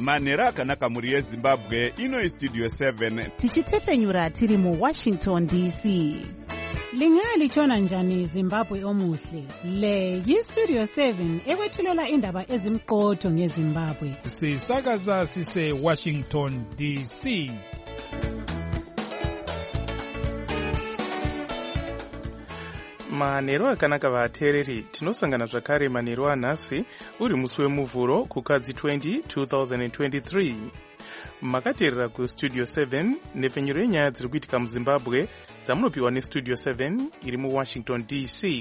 manhero akanaka mhuri yezimbabwe. Ino Studio 7 tichitefenyura tiri mu Washington DC. Lingalitshona njani Zimbabwe omuhle? Le yi-Studio 7 ekwethulela indaba ezimqotho ngeZimbabwe. Sisakaza sise Washington DC. Manhero akanaka vateereri, tinosangana zvakare manhero anhasi uri musi wemuvhuro kukadzi 20 2023. Makateerera kuStudio 7 nepfenyuro yenyaya dziri kuitika muZimbabwe dzamunopiwa neStudio 7 iri muWashington DC.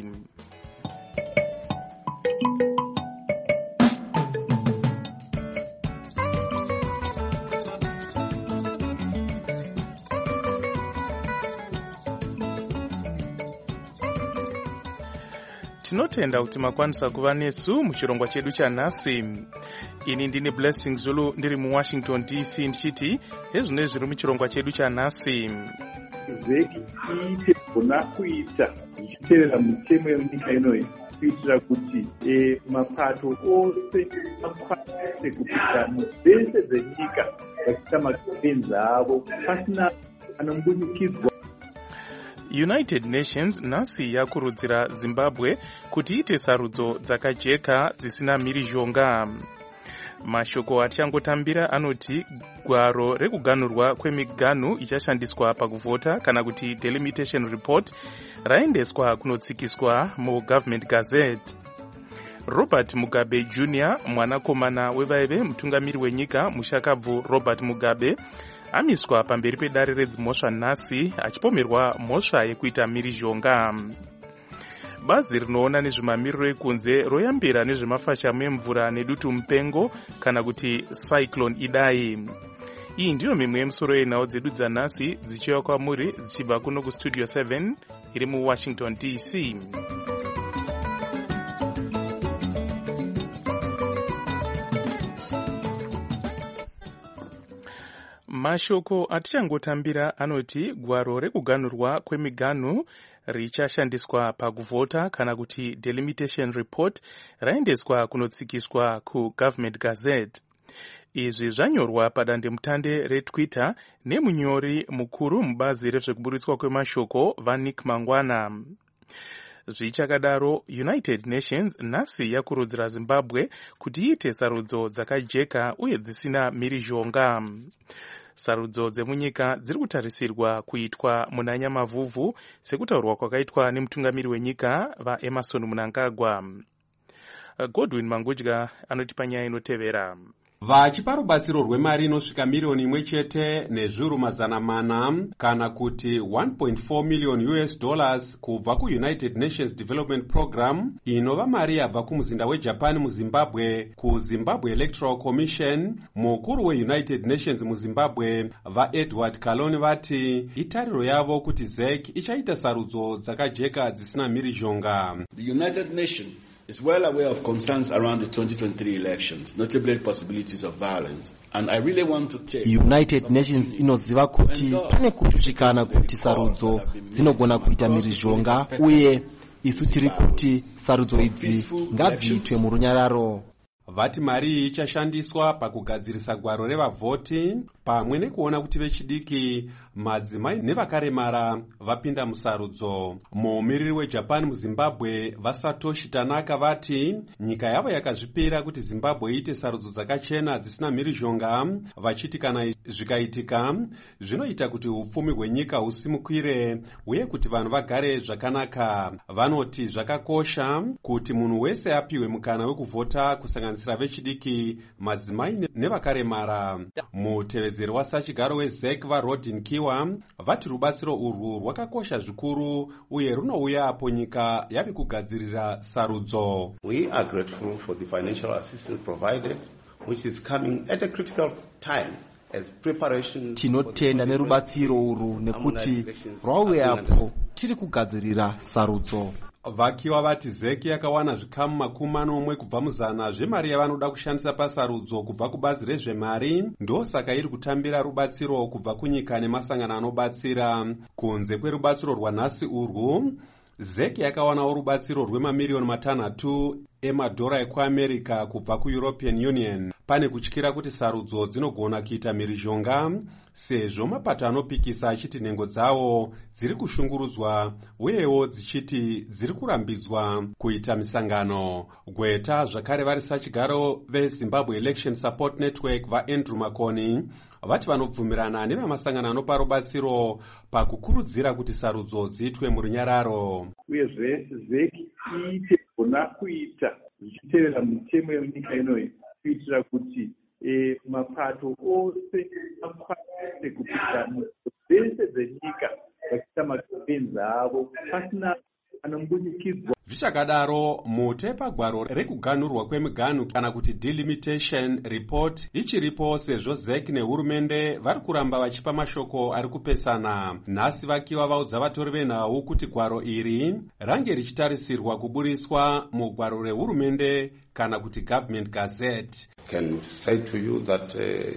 Tinotenda kuti makwanisa kuva nesu muchirongwa chedu chanhasi. Ini ndine Blessing Zulu ndiri muWashington DC ndichiti hezvino zviri muchirongwa chedu chanhasi. Zeki iite kuna kuita ichiteerera mitemo yenyika inoyi kuitira kuti mapato ose akwanise kupinda muzvese dzenyika vachiita makenzi avo pasina anombunikidzwa. United Nations nhasi yakurudzira Zimbabwe kuti iite sarudzo dzakajeka dzisina mhirizhonga. Mashoko atichangotamira anoti gwaro rekuganhurwa kwemiganhu ichashandiswa pakuvhota kana kuti delimitation report raendeswa kunotsikiswa muGovernment Gazette. Robert Mugabe Jr. mwanakomana wevaive mutungamiri wenyika mushakabvu Robert Mugabe amiswa pamberi pedare redzimhosva nhasi achipomerwa mhosva yekuita mhirizhonga. Bazi rinoona nezvemamiriro ekunze royambira nezvemafashamu emvura nedutu mupengo kana kuti Cyclone Idai. Iyi ndiyo mimwe yemusoro yenhau dzedu dzanhasi dzichiuya kwamuri dzichibva kuno kuStudio 7 iri muWashington DC. Mashoko atichangotambira anoti gwaro rekuganhurwa kwemiganhu richashandiswa pakuvhota kana kuti delimitation report raendeswa kunotsikiswa kuGovernment Gazette. Izvi zvanyorwa padandemutande reTwitter nemunyori mukuru mubazi rezvekuburitswa kwemashoko vaNick Mangwana. Zvichakadaro, United Nations nhasi yakurudzira Zimbabwe kuti iite sarudzo dzakajeka uye dzisina mhirizhonga. Sarudzo dzemunyika dziri kutarisirwa kuitwa muna Nyamavhuvhu sekutaurwa kwakaitwa nemutungamiri wenyika vaEmerson Mnangagwa. Godwin Mangudya anotipa nyaya inotevera. Vachipa rubatsiro rwemari inosvika miriyoni imwe chete nezviuru mazana mana kana kuti $1.4 million kubva kuUnited Nations Development Program inova mari yabva kumuzinda weJapan muZimbabwe kuZimbabwe Electoral Commission. Mukuru weUnited Nations muZimbabwe vaEdward Kaloni vati itariro yavo kuti ZEC ichaita sarudzo dzakajeka dzisina mhirizhonga. The United Nations is well aware of concerns around the 2023 elections, notably possibilities of violence. And I really want to take United Nations inoziva kuti pane kushushikana kuti sarudzo dzinogona kuita mhirizhonga uye isu tiri kuti sarudzo idzi ngabviitwe murunyararo. Vati mari iyi ichashandiswa pakugadzirisa gwaro revavhoti pamwe nekuona kuti vechidiki, madzimai nevakaremara vapinda musarudzo. Mumiriri weJapan muZimbabwe vaSatoshi Tanaka vati nyika yavo yakazvipira kuti Zimbabwe iite sarudzo dzakachena dzisina mhirizhonga, vachiti kana zvikaitika zvinoita kuti upfumi hwenyika husimukire uye kuti vanhu vagare zvakanaka. Vanoti zvakakosha kuti munhu wese apiwe mukana wekuvhota kusanganisira vechidiki, madzimai nevakaremara. Mutevedzeri wasachigaro weZEC vaRodin Kiwa vati rubatsiro urwu rwakakosha zvikuru uye runouya apo nyika yavi kugadzirira sarudzo. We are grateful for the financial assistance provided, which is coming at a critical time. Tinotenda nerubatsiro urwu nekuti rwauya apo tiri kugadzirira sarudzo. Vakiwa vati ZEC yakawana zvikamu 40 kubva muzana zvemari yavanoda kushandisa pasarudzo kubva kubazi rezvemari, ndosaka iri kutambira rubatsiro kubva kunyika nemasangano anobatsira. Kunze kwerubatsiro rwanhasi urwu, ZEC yakawanawo rubatsiro rwemamiriyoni 6 emadhora ekuamerica kubva kuEuropean Union. Pane kutyira kuti sarudzo dzinogona kuita mhirizhonga sezvo mapato anopikisa achiti nhengo dzawo dziri kushungurudzwa uyewo dzichiti dziri kurambidzwa kuita misangano. Gweta zvakare varisa chigaro veZimbabwe Election Support Network vaAndrew Makoni vati vanobvumirana nevamasangano anopa rubatsiro pakukurudzira kuti sarudzo dziitwe murunyararo. Uyezve ZEC iite gona kuita zvichitevera mitemo yemunyika inoyi kuitira kuti mapato ose akwanise kupinda dzese dzenyika vachiita makampenzi avo pasina anombudikidzwa. Zvichakadaro, mutepa gwaro rekuganhurwa kwemiganhu kana kuti delimitation report ichiripo sezvo ZEC nehurumende vari kuramba vachipa mashoko ari kupesana. Nhasi vakiwa vaudza vatori venhau kuti gwaro iri range richitarisirwa kuburiswa mugwaro rehurumende kana kuti government gazette. Can say to you that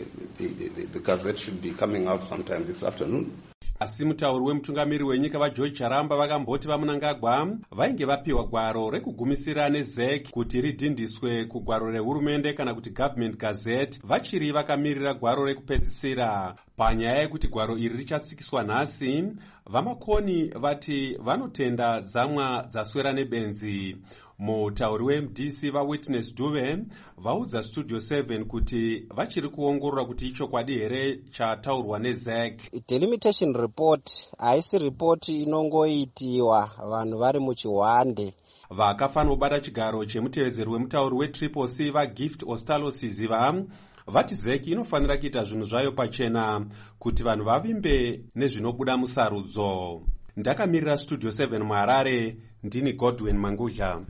the gazette should be coming out sometime this afternoon. Asi mutauri wemutungamiri wenyika vaGeorge Charamba vakamboti vaMunangagwa vainge vapiwa gwaro rekugumisira neZEC kuti ridhindiswe kugwaro rehurumende kana kuti government gazette vachiri vakamirira gwaro rekupedzisira. Panyaya yekuti gwaro iri richatsikiswa nhasi, vaMakoni vati vanotenda dzamwa dzaswera nebenzi. Mutauri weMDC vaWitness Dube vaudza Studio 7 kuti vachiri kuongorora kuti ichokwadi here chataurwa neZEC. Delimitation report haisi ripoti inongoitiwa vanhu vari muchihwande. Vakafanira kubata chigaro chemutevedzeri wemutauri weTriple-C vaGift Ostalosiziva vati ZEC inofanira kuita zvinhu zvayo pachena kuti vanhu vavimbe nezvinobuda musarudzo. Ndakamirira Studio 7 muHarare, ndini Godwin Manguzha.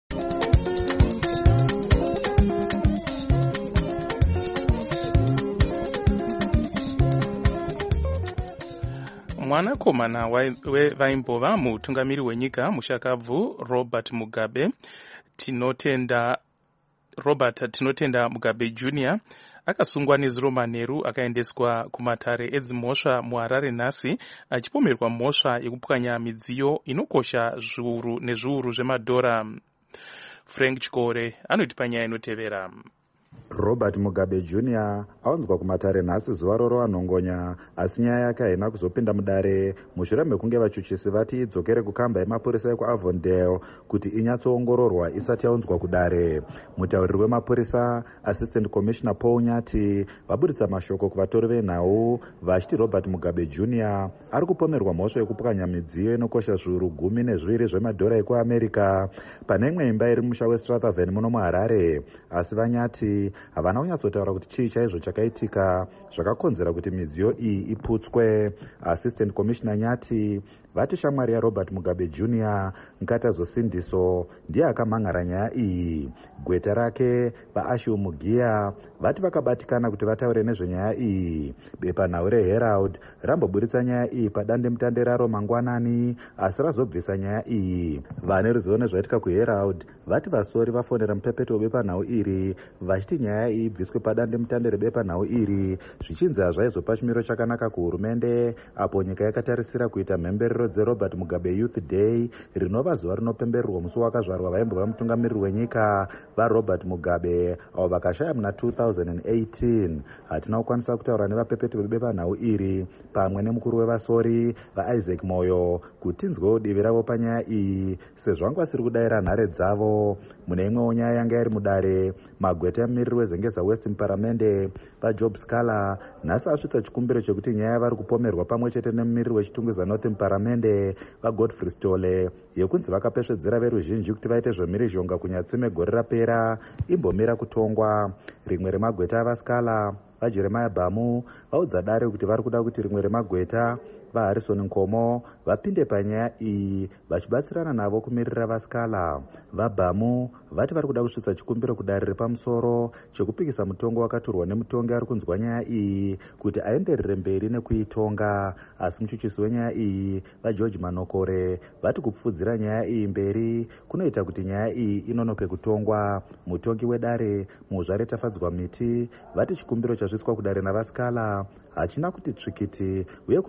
Mwanakomana waimbova mutungamiri wenyika mushakabvu Robert Tinotenda Mugabe Jr. akasungwa nezuro manheru akaendeswa kumatare edzimhosva muHarare nhasi achipomerwa mhosva yekupwanya midziyo inokosha zviuru nezviuru zvemadhora. Frank Chikore anoti panyaya inotevera. Robert Mugabe Jr. aunzwa kumatare nhasi zuva roro anhongonya, asi nyaya yake haina kuzopinda mudare mushure mekunge vachuchisi vati idzokere kukamba yemapurisa ekuAvondale kuti inyatsoongororwa isati yaunzwa kudare. Mutauriri wemapurisa Assistant Commissioner Paul Nyati vaburitsa mashoko kuvatori venhau vachiti Robert Mugabe Jr. ari kupomerwa mhosva yekupwanya midziyo inokosha zviuru 12 zvemadhora ekuAmerica pane imwe imba iri musha weStrathaven muno muHarare, asi vaNyati havana kunyatsotaura kuti chii chaizvo chakaitika zvakakonzera kuti midziyo iyi iputswe. Assistant Commissioner Nyati vati shamwari yaRobert Mugabe Jr. Nkatazo Sindiso ndiye akamhan'ara nyaya iyi. Gweta rake vaAshiu Mugia vati vakabatikana kuti vataure nezvenyaya iyi. Bepanhau reHerald ramboburitsa nyaya iyi padande mutande raro mangwanani, asi razobvisa nyaya iyi. Vane ruzivo nezvaitika kuHerald vati vasori vafonera mupepeto webepanhau iri vachiti nyaya iyi ibviswe padande mutande rebepanhau iri, zvichinzi hazvaizopa chimiro chakanaka kuhurumende apo nyika yakatarisira kuita mhemberero dzeRobert Mugabe Youth Day rinova zuva rinopembererwa musi wakazvarwa vaimbova mutungamiriri wenyika vaRobert Mugabe avo vakashaya muna 2018. Hatina kukwanisa kutaura nevapepeti vebepanhau iri pamwe nemukuru wevasori vaIsaac Moyo kuti tinzwewo divi ravo panyaya iyi sezvo vanga vasiri kudayira nhare dzavo. Mune imwewo nyaya yanga yari mudare, magweta emumiriri wezengeza West muparamende vaJob Scala nhasi asvitsa chikumbiro chekuti nyaya yavari kupomerwa pamwe chete nemumiriri wechitungwiza North muparamende vaGodfrey Stole yekunzi vakapesvedzera veruzhinji kuti vaite zvemhirizhonga kunyatsime gore rapera imbomira kutongwa. Rimwe remagweta avaScala vaJeremiah Bamu vaudza dare kuti vari kuda kuti rimwe remagweta vaHarrison Nkomo vapinde panyaya iyi vachibatsirana navo kumirira vaScala. VaBamu vati vari kuda kusvitsa chikumbiro kudare repamusoro chekupikisa mutongo wakatorwa nemutongi ari kunzwa nyaya iyi kuti aenderere mberi nekuitonga, asi muchuchisi wenyaya iyi vaGeorge Manokore vati kupfudzira nyaya iyi mberi kunoita kuti nyaya iyi inonoke kutongwa. Mutongi wedare Muzvare Tafadzwa Miti vati chikumbiro chasvitswa kudare navaScala hachina kuti tsvikiti uye kunonoka kutongwa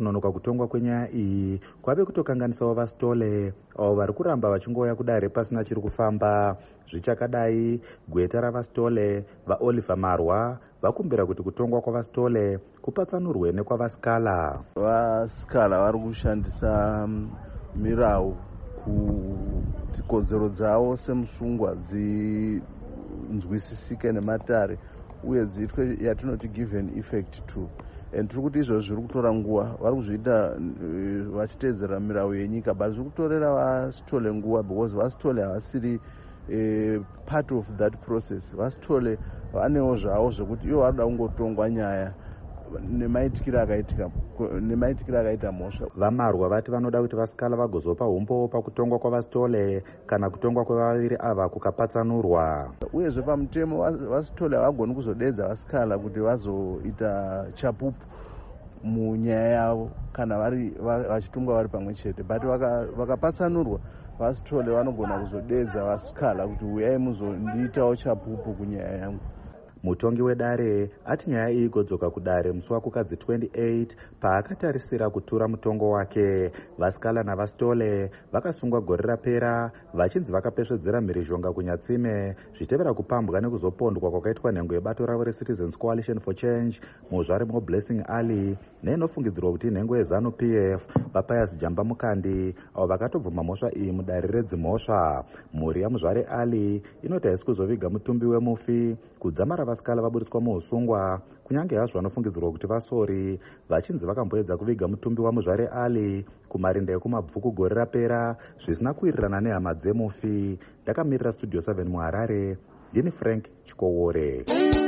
kutongwa kwenyaya iyi kwave kutokanganisawo vasitole avo vari kuramba vachingouya kudare pasina chiri kufamba. Zvichakadai, gweta ravasitole vaOliver Marwa vakumbira kuti kutongwa kwavasitole kupatsanurwe nekwavasikala. Vasikala vari kushandisa mirau kuti kodzero dzavo semusungwa dzinzwisisike nematare uye dziitwe yatinoti given effect to. Tiri kuti izvo zviri kutora nguva, vari kuzviita vachiteedzera mirau yenyika, but zviri kutorera vasitole nguva because vasitole havasiri part of that process. Vasitole vanewo zvavo zvekuti ivo varida kungotongwa nyaya nemaitikiro akaita mhosva. VaMarwa vati vanoda kuti vasikala vagozopa umbowo pakutongwa kwavasitole kana kutongwa kwevaviri ava kukapatsanurwa. Uyezve pamutemo vasitole havagoni kuzodedza vasikala kuti vazoita chapupu munyaya yavo kana vachitungwa vari pamwe chete, but vakapatsanurwa vasitole vanogona kuzodedza vasikala kuti uyai muzondiitawo chapupu kunyaya yangu. Mutongi wedare ati nyaya iyi igodzoka kudare musi wakukadzi 28 paakatarisira kutura mutongo wake. Vasikala navasitole vakasungwa gore rapera vachinzi vakapesvedzera mhirizhonga kunyatsime zvitevera kupambwa nekuzopondwa kwakaitwa nhengo yebato ravo reCitizens Coalition for Change muzvare moBlessing Ali neinofungidzirwa kuti nhengo yeZanu PF vaPius Jamba Mukandi avo vakatobvuma mhosva iyi mudare redzimhosva. Mhuri yamuzvare Ali inoti haisi kuzoviga mutumbi wemufi kudzamara vasikala vaburitswa muusungwa kunyange hazvo vanofungidzirwa kuti vasori vachinzi vakamboedza kuviga mutumbi wamuzvare Ali kumarinda ekumabvuku gore rapera zvisina kuwirirana nehama dzemufi. Ndakamirira Studio 7 muHarare, ndini Frank Chikowore.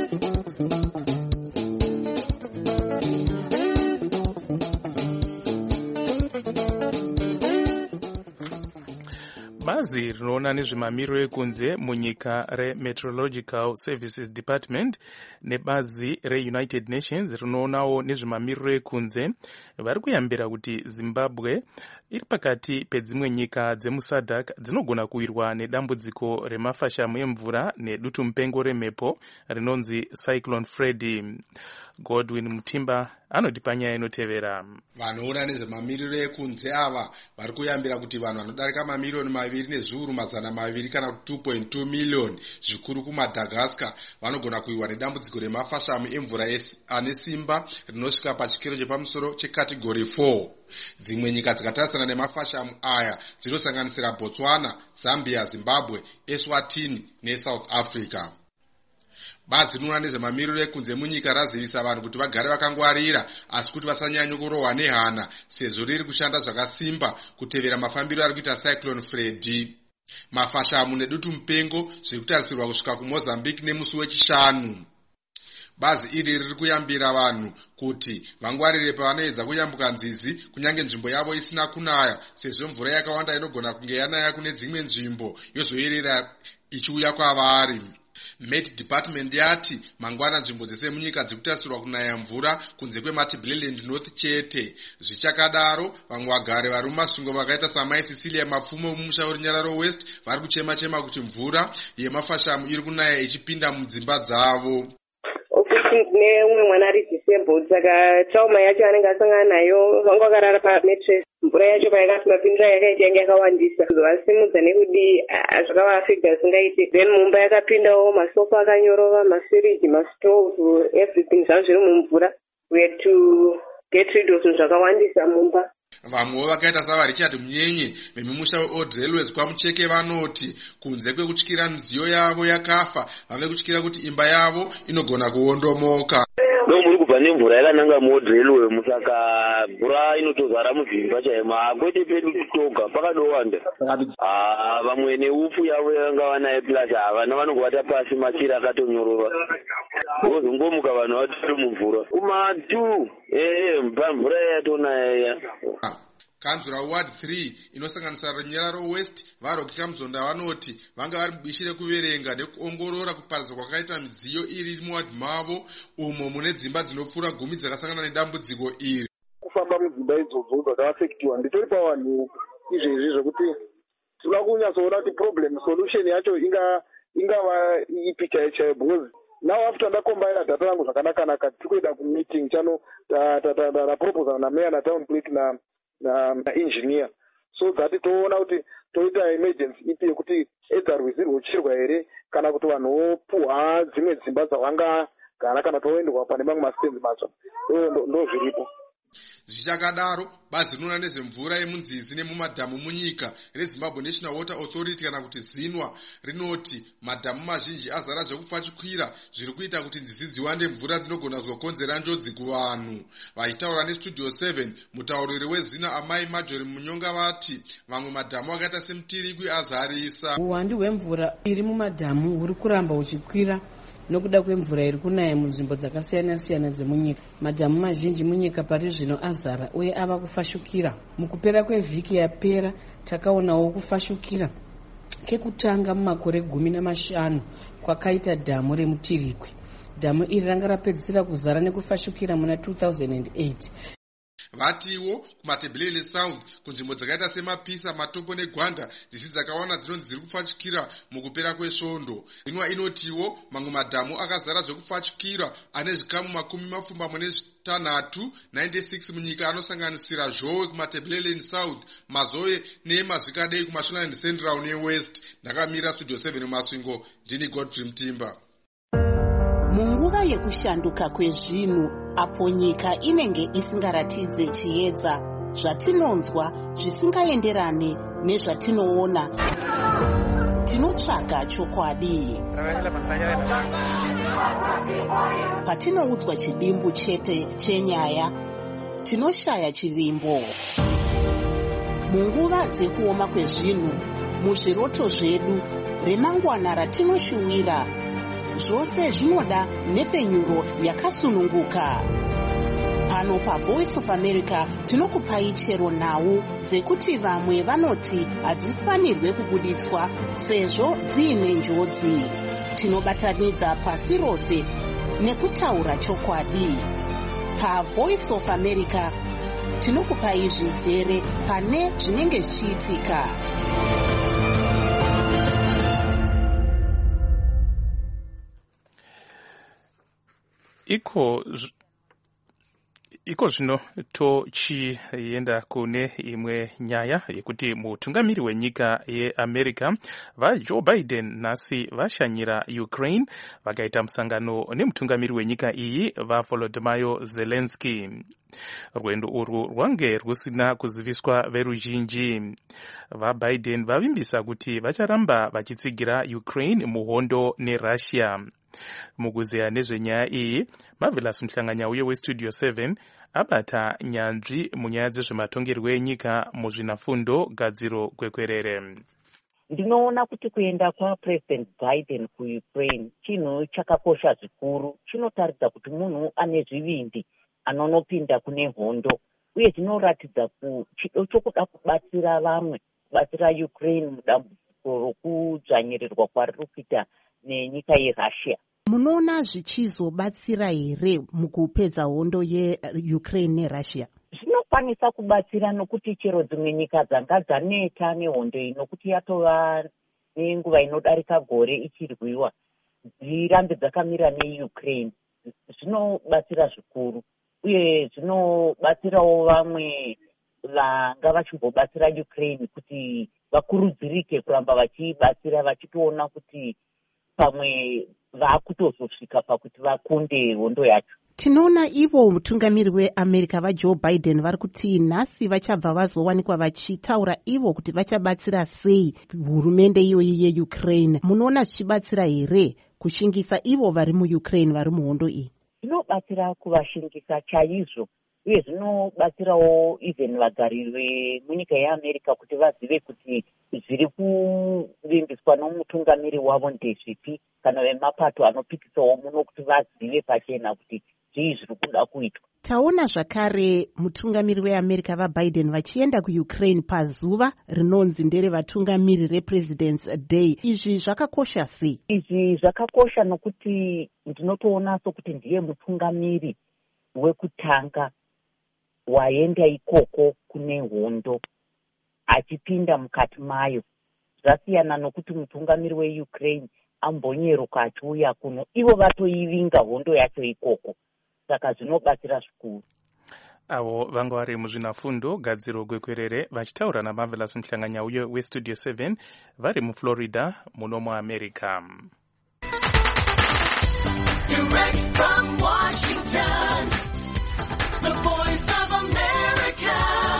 Bazi rinoona nezvemamiriro ekunze munyika reMeteorological Services Department nebazi reUnited Nations rinoonawo nezvemamiriro ekunze vari kuyambira kuti Zimbabwe iri pakati pedzimwe nyika dzemuSADC dzinogona kuwirwa nedambudziko remafashamu emvura nedutu mupengo remhepo rinonzi Cyclone Freddy. Godwin Mutimba anoti panyaya inotevera. Vanoona nezvemamiriro ekunze ava vari kuyambira kuti vanhu vanodarika mamiliyoni 2,200,000 kana 2.2 miliyoni zvikuru kuMadagascar vanogona kuwiwa nedambudziko remafashamu emvura ane simba rinosvika pachikero chepamusoro chekategori 4. Dzimwe nyika dzakatarisana nemafashamu aya dzinosanganisira Botswana, Zambia, Zimbabwe, Eswatini neSouth Africa. Bazi rinoona nezvemamiriro ekunze munyika razivisa vanhu kuti vagare vakangwarira asi kuti vasanyanya kurohwa nehana sezvo riri kushanda zvakasimba kutevera mafambiro ari kuita Cyclone Freddy. Mafashamu nedutu mupengo zviri kutarisirwa kusvika kuMozambique nemusi wechishanu. Bazi iri riri kuyambira vanhu kuti vangwarire pavanoedza kuyambuka nzizi kunyange nzvimbo yavo isina kunaya sezvo mvura yakawanda inogona kunge yanaya kune dzimwe nzvimbo yozoyerera ichiuya kwavari. Met Department yati mangwana nzvimbo dzese munyika dzikutarisirwa kunaya mvura kunze kweMatabeleland North chete. Zvichakadaro vamwe vagari vari mumasvingo vakaita samai Cecilia Mapfumo mumusha weRunyararo West vari kuchema kuti mvura yemafashamu iri kunaya ichipinda mudzimba dzavo. Neumwe mwana ari disabled saka trauma yacho anenge asangana nayo vanga vakarara pamattress mvura yacho payakapinda yakaita yange yakawandisa kuzovasimudza nekudi zvakavaafecta zvisingaiti. Then mumba yakapindawo masofa akanyorova, mafiriji, mastove, everything zvavo zviri mumvura. We had to get rid of zvakawandisa mumba. Vamwewo vakaita saVarichard Munyenye vemumusha weOld Railways kwaMucheke vanoti kunze kwekutyira midziyo yavo yakafa vave kutyira kuti imba yavo inogona kuondomoka. Muri kubva nemvura yakananga muOld Railway musaka mvura inotozara muzvimba chaimo kwete pedu kutoga pakadowanda. Vamwe neufu yavo yanga vanaye plus havana vanongowata pasi machira akatonyorova vozongomuka vanhu vatori mumvura kumatu mvura yatonaya. Kanzura Ward 3 inosanganisira Runyararo West vaRoki Kamzonda vanoti vanga vari mubishi rekuverenga nekuongorora kuparadzwa kwakaita midziyo iri muward mavo umo mune dzimba dzinopfuura 10 dzakasangana nedambudziko iri. Kufamba mudzimba idzodzo dzakafektiwa nditori pavanhu izvezvi zvekuti tinoda kunyatsoona kuti problem solution yacho ingava ipi chaiyo because now after ndakombaira data rangu zvakanaka tiri kuenda kumeeting chano taproposa nameya natown clerk na engineer so that toona kuti toita emergency ipi yekuti edza rwizi rwocherwa here kana kuti vanhu vopuhwa dzimwe dzimba dzavangagara kana toendwa pane mamwe mastenzi matsva ndo zviripo. Zvichakadaro bazi rinoona nezvemvura yemunzizi nemumadhamu munyika reZimbabwe National Water Authority kana kuti ZINWA rinoti madhamu mazhinji azara zvekupfachukira zviri kuita kuti nzizi dziwande mvura dzinogona kuzokonzera njodzi kuvanhu. Vachitaura neStudio 7 mutauriri weZINWA Amai Marjorie Munyonga vati mamwe madhamu akaita semutirikwi azarisa. Uwandu hwemvura iri mumadhamu huri kuramba huchikwira nokuda kwemvura iri kunaya munzvimbo dzakasiyana-siyana dzemunyika. Madhamu mazhinji munyika pari zvino azara uye ava kufashukira. Mukupera kwevhiki yapera takaonawo kufashukira kekutanga mumakore 15 kwakaita dhamu remutirikwi. Dhamu iri ranga rapedzisira kuzara nekufashukira muna 2008. Vatiwo kumatebelele South kunzvimbo dzakaita semapisa matopo negwanda dzisi dzakawana dzinonzi dziri kupfachukira mukupera kwesvondo. ZINWA inotiwo mamwe madhamu akazara zvekupfachukira ane zvikamu 6 munyika anosanganisira Zhowe kumatebelele South, Mazoe neMazvikadei kuMashonaland Central neWest. Ndakamira Studio 7 Masvingo, ndini Godfrey Mtimba. Munguva yekushanduka kwezvinhu apo nyika inenge isingaratidze chiedza, zvatinonzwa zvisingaenderane nezvatinoona, tinotsvaga chokwadi. Patinoudzwa chidimbu chete chenyaya, tinoshaya chivimbo. Munguva dzekuoma kwezvinhu, muzviroto zvedu, remangwana ratinoshuwira, zvose zvinoda nhepfenyuro yakasununguka. Pano paVoice of America tinokupai chero nhau dzekuti vamwe vanoti hadzifanirwe kubuditswa sezvo dziine njodzi. Tinobatanidza pasi rose nekutaura chokwadi. PaVoice of America tinokupai zvizere pane zvinenge zvichiitika. Iko zvino tochienda kune imwe nyaya yekuti mutungamiri wenyika yeAmerica vaJoe Biden nhasi vashanyira Ukraine vakaita musangano nemutungamiri wenyika iyi vaVolodymyr Zelensky. Rwendo urwu rwange rusina kuziviswa veruzhinji. VaBiden vavimbisa kuti vacharamba vachitsigira Ukraine muhondo neRussia. Mukuzeya nezvenyaya iyi, Marvelous Mhlanganyauye weStudio 7 abata nyanzvi munyaya dzezvematongerwo enyika muzvinafundo gadziro kwekwerere. Ndinoona kuti kuenda kwaPresident Biden kuUkraine chinhu chakakosha zvikuru. Chinotaridza kuti munhu ane zvivindi anonopinda kune hondo, uye zvinoratidza chido chokuda kubatsira vamwe, kubatsira Ukraine mudambudziko rokudzvanyirirwa kwariri kuita nenyika yeRussia. Munoona zvichizobatsira here mukupedza hondo yeUkraine neRussia? Zvinokwanisa kubatsira nokuti chero dzimwe nyika dzanga dzaneta nehondo iyi nokuti yatova nenguva inodarika gore ichirwiwa, dzirambe dzakamira neUkraine. Zvinobatsira zvikuru, uye zvinobatsirawo vamwe vanga vachimbobatsira Ukraine kuti vakurudzirike kuramba vachibatsira, vachitoona kuti pamwe vakutozosvika pakuti vakunde hondo yacho. Tinoona ivo mutungamiri weAmerica vaJoe Biden vari kuti nhasi vachabva vazowanikwa vachitaura ivo kuti vachabatsira sei hurumende iyoyi yeUkraine. Munoona zvichibatsira here kushingisa ivo vari muUkraine vari muhondo iyi? Zvinobatsira kuvashingisa chaizvo, uye zvinobatsirawo even vagari vemunyika yeAmerica kuti vazive kuti zviri kuvimbiswa nomutungamiri wavo ndezvipi, kana vemapato anopikisawo muno kuti vazive pachena kuti zvii zviri kuda kuitwa. Taona zvakare mutungamiri weAmerica vaBiden vachienda kuUkraine pazuva rinonzi nderevatungamiri rePresident's Day. Izvi zvakakosha sei? Izvi zvakakosha nokuti ndinotoona sokuti ndiye mutungamiri wekutanga waenda ikoko kune hondo achipinda mukati mayo. Zvasiyana nokuti mutungamiri weUkraine ambonyeruka achiuya kuno, ivo vatoivinga hondo yacho ikoko. Saka zvinobatsira zvikuru. Avo vanga vari muzvinafundo gadziro gwekwerere vachitaura naMarvelous Mhlanganya uyo weStudio 7 vari muFlorida muno muAmerica. Direct from Washington, the voice of America,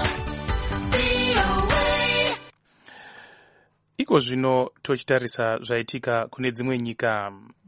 VOA. Iko zvino tochitarisa zvaitika kune dzimwe nyika.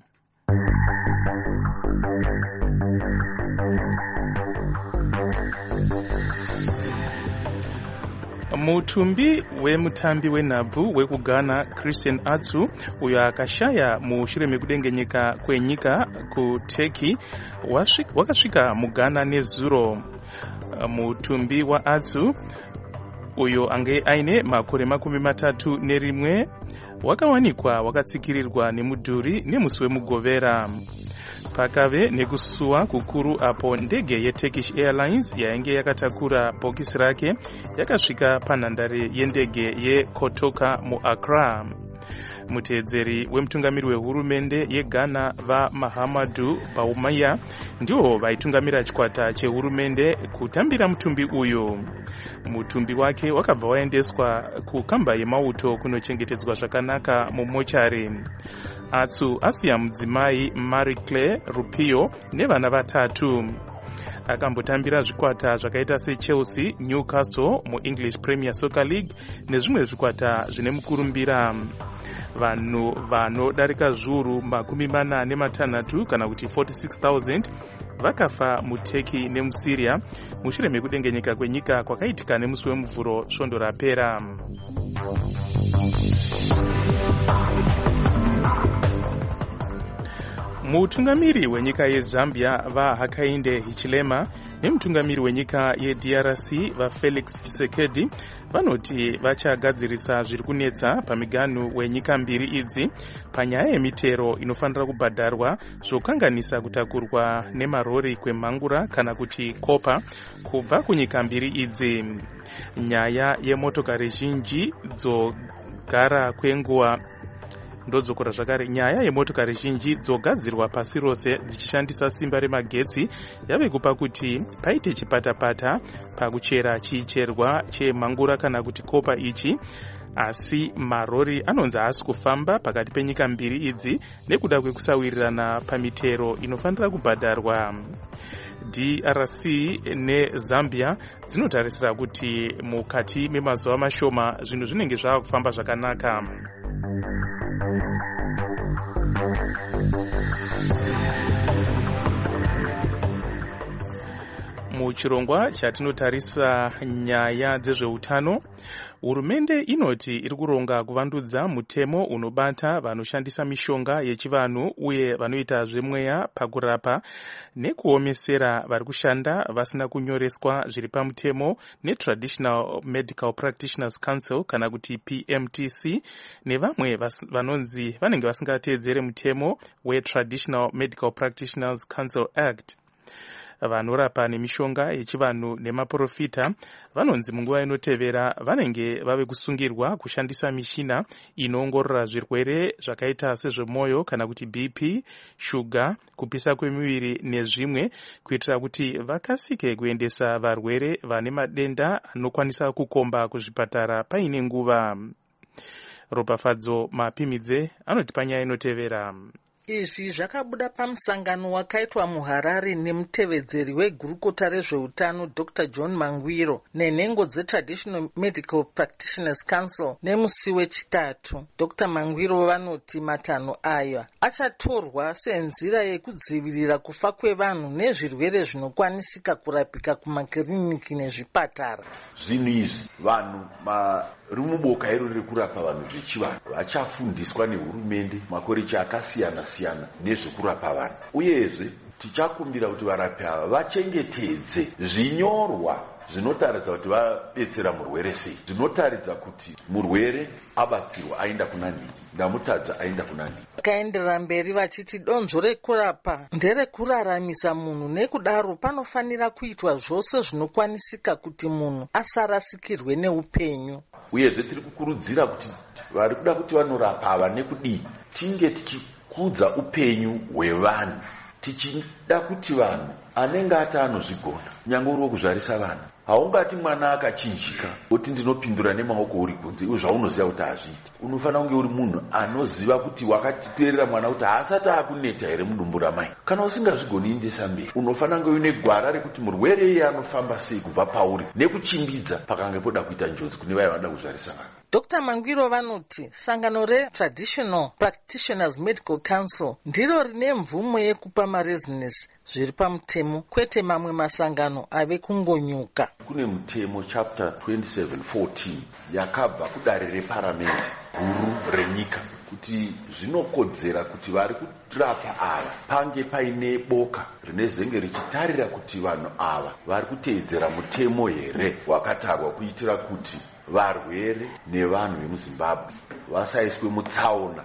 Mutumbi wemutambi wenhabvu wekuGhana Christian Atsu uyo akashaya mushure mekudengenyeka kwenyika kuTurkey wakasvika muGhana nezuro. Mutumbi waAtsu uyo ange aine makore 31 wakawanikwa wakatsikirirwa nemudhuri nemusi wemugovera. Pakave nekusuwa kukuru apo ndege yeTurkish Airlines yainge yakatakura bhokisi rake yakasvika panhandare yendege yeKotoka muAccra. Muteedzeri wemutungamiri wehurumende yeGhana vaMahamadou Bawumia ndiwo vaitungamira chikwata chehurumende kutambira mutumbi uyu. Mutumbi wake wakabva waendeswa kukamba yemauto kunochengetedzwa zvakanaka mumochari. Atsu asiya mudzimai Marie Claire Rupio nevana 3. Akambotambira zvikwata zvakaita seChelsea, Newcastle muEnglish Premier Soccer League nezvimwe zvikwata zvine mukurumbira. Vanhu vanodarika zviuru 46 kana kuti 46,000 vakafa muTurkey nemuSyria mushure mekudengenyeka kwenyika kwakaitika nemusi wemuvhuro svondo rapera. Mutungamiri wenyika yeZambia vaHakainde Hichilema nemutungamiri wenyika yeDRC vaFelix Tshisekedi vanoti vachagadzirisa zviri kunetsa pamiganhu wenyika mbiri idzi panyaya yemitero inofanira kubhadharwa zvokanganisa kutakurwa nemarori kwemhangura kana kuti kopa kubva kunyika mbiri idzi. Nyaya yemotokari zhinji dzogara kwenguva ndodzokora zvakare. Nyaya yemotokari zhinji dzogadzirwa pasi rose dzichishandisa simba remagetsi yave kupa kuti paite chipatapata pakuchera chicherwa chemhangura kana kuti kopa ichi, asi marori anonzi haasi kufamba pakati penyika mbiri idzi nekuda kwekusawirirana pamitero inofanira kubhadharwa. DRC neZambia dzinotarisira kuti mukati memazuva mashoma zvinhu zvinenge zvava kufamba zvakanaka. Muchirongwa chatinotarisa nyaya dzezveutano, hurumende inoti iri kuronga kuvandudza mutemo unobata vanoshandisa mishonga yechivanhu uye vanoita zvemweya pakurapa nekuomesera vari kushanda vasina kunyoreswa zviri pamutemo neTraditional Medical Practitioners Council kana kuti PMTC nevamwe vanonzi vanenge vasingateedzere mutemo weTraditional Medical Practitioners Council Act. Vanorapa nemishonga yechivanhu nemaprofita vanonzi munguva inotevera vanenge vave kusungirwa kushandisa mishina inoongorora zvirwere zvakaita sezvemwoyo kana kuti BP, shuga, kupisa kwemiviri nezvimwe kuitira kuti vakasike kuendesa varwere vane madenda anokwanisa kukomba kuzvipatara paine nguva. Ropafadzo Mapimidze anoti panyaya inotevera. Izvi zvakabuda pamusangano wakaitwa muHarare nemutevedzeri wegurukota rezveutano Dr. John Mangwiro nenhengo dzeTraditional Medical Practitioners Council nemusi wechitatu. Dr. Mangwiro vanoti matanho aya achatorwa senzira yekudzivirira kufa kwevanhu nezvirwere zvinokwanisika kurapika kumakiriniki nezvipatara. Zvinhu izvi vanhu vari muboka iro riri kurapa vanhu zvechivanhu vachafundiswa nehurumende makorechi akasiyana siyana nezvekurapa vanhu. Uyezve tichakumbira kuti varapi ava vachengetedze zvinyorwa zvinotaridza kuti vadetsera murwere sei, zvinotaridza kuti murwere abatsirwa aenda kunani, ndamutadza aenda kunani. Vakaenderera mberi vachiti donzvo rekurapa nderekuraramisa munhu, nekudaro panofanira kuitwa zvose zvinokwanisika kuti munhu asarasikirwe neupenyu. uyezve tiri kukurudzira kuti vari kuda kuti vanorapa ava nekudii tinge tichikudza upenyu hwevanhu, tichida kuti vanhu anenge ati anozvigona nyange uri wokuzvarisa vanhu. Haungati mwana akachinjika kuti ndinopindura nemaoko uri kunze iwe zvaunoziva kuti hazviiti. Unofanira kunge uri munhu anoziva kuti wakatiteerera mwana kuti haasati akuneta here mudumbu ramai. Kana usingazvigoni endesa mberi. Unofanira kunge uine gwara rekuti murwere iye anofamba sei kubva pauri nekuchimbidza pakange poda kuita njodzi kune vaya vanoda kuzvarisa vanhu. Dr. Mangwiro vanoti sangano reTraditional Practitioners Medical Council ndiro rine mvumo yekupa marezinesi zviri pamutemo, kwete mamwe masangano ave kungonyuka. Kune mutemo chapter 27:14 yakabva kudare reparamende guru renyika kuti zvinokodzera kuti vari kurapa ava pange paine boka rinezenge richitarira kuti vanhu ava vari kuteedzera mutemo here wakatarwa kuitira kuti varwere nevanhu vemuZimbabwe vasaiswe mutsaona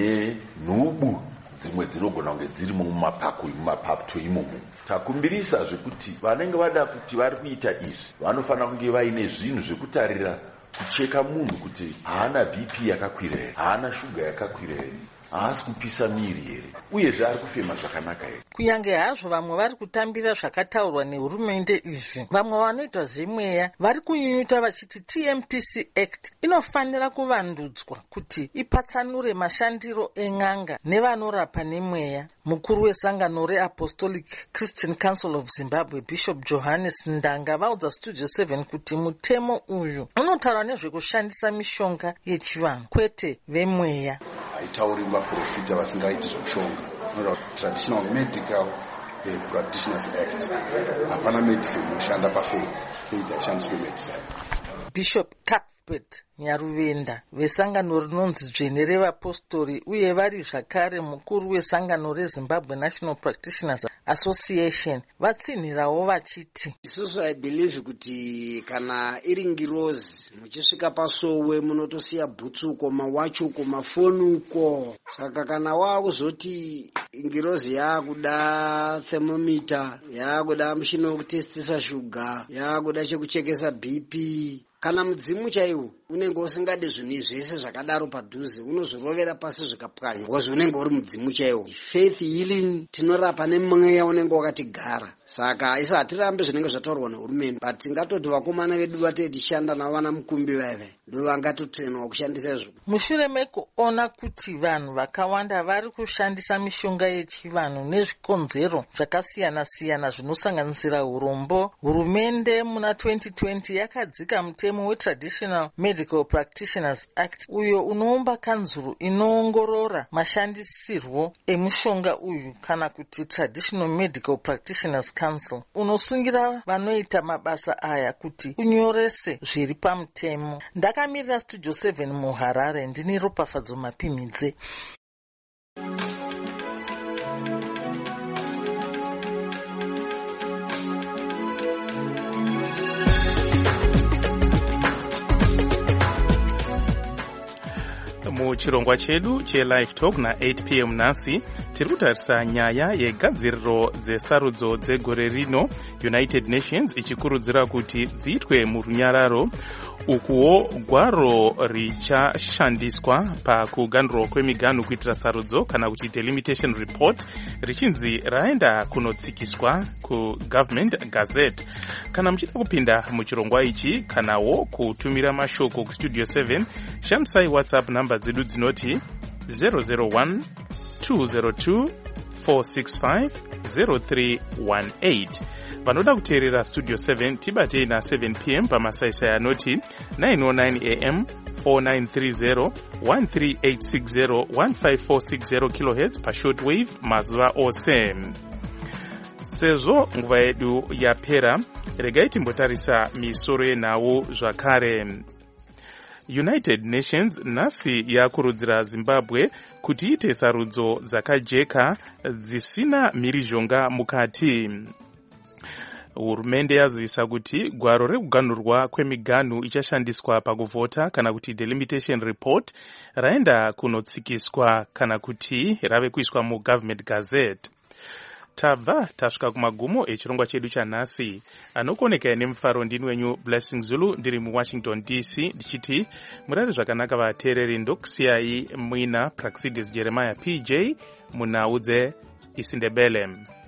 nenhubu dzimwe dzinogona kunge dzirimo mumapato imomo. Takumbirisa zvekuti vanenge vada kuti vari kuita izvi vanofanira kunge vaine zvinhu zvekutarira kucheka munhu kuti haana BP yakakwira here, haana shuga yakakwira here, haasi kupisa miri here, uyezve ari kufema zvakanaka here. Kunyange hazvo vamwe vari kutambira zvakataurwa nehurumende izvi, vamwe vanoita zvemweya vari kunyunyuta vachiti TMPC Act inofanira kuvandudzwa kuti ipatsanure mashandiro en'anga nevanorapa nemweya. Mukuru wesangano reApostolic Christian Council of Zimbabwe Bishop Johannes Ndanga vaudza Studio 7 kuti mutemo uyu unotaura nezvekushandisa mishonga yechivanhu kwete vemweya. Haitauri vaprofita vasingaiti zvemushonga. Traditional Medical Practitioners Act. Hapana medicine inoshanda pafaith. Faith haishandiswi medicine. Bishop Cuthbert Nyaruvenda vesangano rinonzi Dzvene revapostori uye vari zvakare mukuru wesangano reZimbabwe National Practitioners Association vatsinhirawo vachiti, isusu I believe kuti kana iri ngirozi muchisvika pasowe munotosiya bhutsuko, mawachuko, mafonuko. Saka kana wakuzoti ngirozi yakuda thermometer, yakuda mushini wekutestisa shuga, yakuda chekuchekesa BP, kana mudzimu chaiwo unenge usingade zvinhu zvese zvakadaro padhuze, unozvirovera pasi zvikapwanya because unenge uri mudzimu chaiwo. Faith healing tinorapa nemweya unenge wakatigara. Saka isa hatirambe zvinenge zvataurwa nehurumende, but tingatoti vakomana vedu vatishanda navo vana mukumbi vaive ndo vangatotrenwa kushandisa izvo. Mushure mekuona kuti vanhu vakawanda vari kushandisa mishonga yechivanhu nezvikonzero zvakasiyana-siyana zvinosanganisira urombo, hurumende muna 2020 yakadzika mutemo weTraditional Medical Practitioners Act uyo unoumba kanzuru inoongorora mashandisirwo emushonga uyu kana kuti Traditional Medical Practitioners Council, unosungira vanoita mabasa aya kuti unyorese zviri pamutemo. Ndakamirira Studio 7 muHarare, ndini Ropafadzo Mapimidze. Muchirongwa chedu cheLive Talk na8 p.m. nasi tiri kutarisa nyaya yegadziriro dzesarudzo dzegore rino, United Nations ichikurudzira kuti dziitwe murunyararo, ukuwo gwaro richashandiswa pakuganhurwa kwemiganhu kuitira sarudzo kana kuti delimitation report richinzi raenda kunotsikiswa kuGovernment Gazette. Kana muchida kupinda muchirongwa ichi kanawo kutumira mashoko kuStudio 7, shandisai WhatsApp namba dzedu dzinoti 001 202 465 0318. Vanoda kuteerera Studio 7 tibatei na 7 p.m. pamasaisai anoti 909 am 4930 13860 15460 kHz pashortwave mazuva ose. Sezvo nguva yedu yapera, regai timbotarisa misoro yenhau zvakare. United Nations nhasi yakurudzira Zimbabwe kuti iite sarudzo dzakajeka dzisina mhirizhonga mukati. Hurumende yazivisa kuti gwaro rekuganhurwa kwemiganhu ichashandiswa pakuvhota kana kuti delimitation report raenda kunotsikiswa kana kuti rave kuiswa muGovernment Gazette. tabva tasvika kumagumo echirongwa chedu chanhasi. Anokoneka nemufaro ndini wenyu Blessing Zulu ndiri muWashington DC ndichiti murari zvakanaka vateereri. Ndokusiyai muina Praxidis Jeremiah PJ munhau dzeIsindebele.